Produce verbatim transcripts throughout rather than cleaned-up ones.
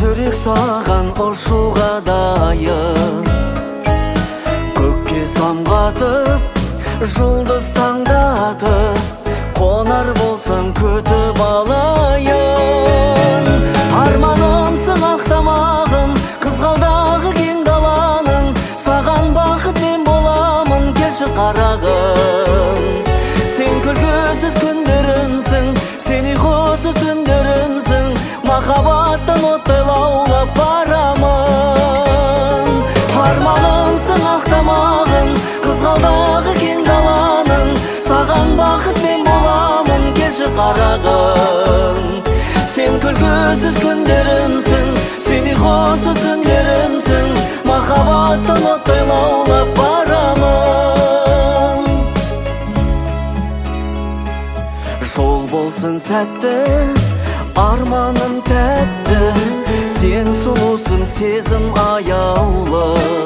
жүрек саған ұшуға дайын. Көкке самғатып, жұлдыз таңдатып, қонар болсаң күтіп алайын. Арманымсың ақтамағын, қызғалдағы кең даланың, саған бақыт мен боламын, келші қарағым. Сен күлкісіз күндерімсің, сен ұйқысыз түндерімсің, махаббаттан оттай лаулап барамын. Арманымсың ақтамағын, қызғалдағы кең даланың, саған бақыт мен боламын, келші қарағым. Сен күлкісіз күндерімсің, сен ұйқысыз түндерімсің, махаббаттан оттай лаулап барамын. Жол болсын сәтті, арманым тәтті, сен сұлусың, сезім аяулы.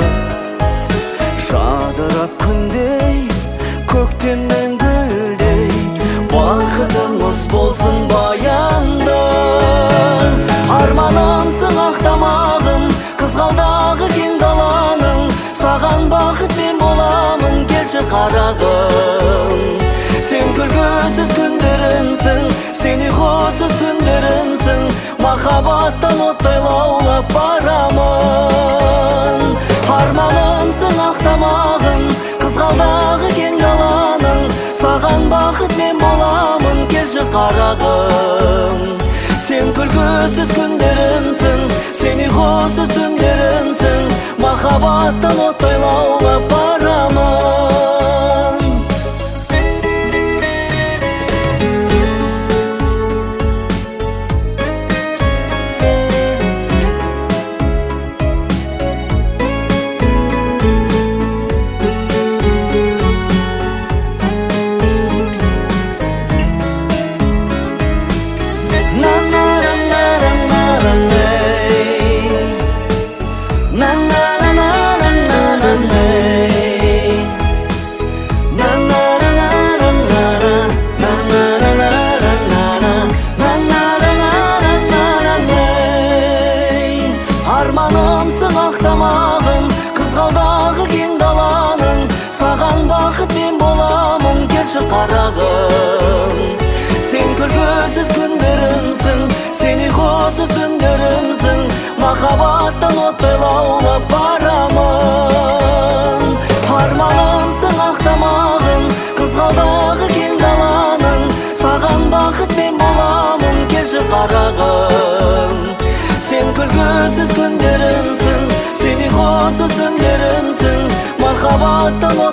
Жадырап күндей, көктемнен гүлдей, бақытымыз болсын баянды. Арманымсың ақтамағым, қызғалдағы кең даланың, саған бақыт мен боламын, келші қарағым. Сен күлкісіз күндерімсің, сен ұйқысыз түндерімсің, махаббаттан оттай лаулап барамын. Арманымсың ақтамағым, қызғалдағы кең даланың, саған бақыт мен боламын, келші қарағым. Сен күлкісіз күндерімсің, сен ұйқысыз түндерімсің, махаббаттан оттай лаулап барамын. Арманымсың ақтамағым, қызғалдағы кең даланың, саған бақыт мен боламын, келші қарағым. Сен күлкісіз күндерімсің, сен ұйқысыз түндерімсің, махаббаттан оттай лаулап барамын. Арманымсың ақтамағым, қызғалдағы кең даланың, саған бақыт мен боламын, келші қарағым. Сен күлкісіз күндерімсің, сен ұйқысыз түндерімсің, махаббаттан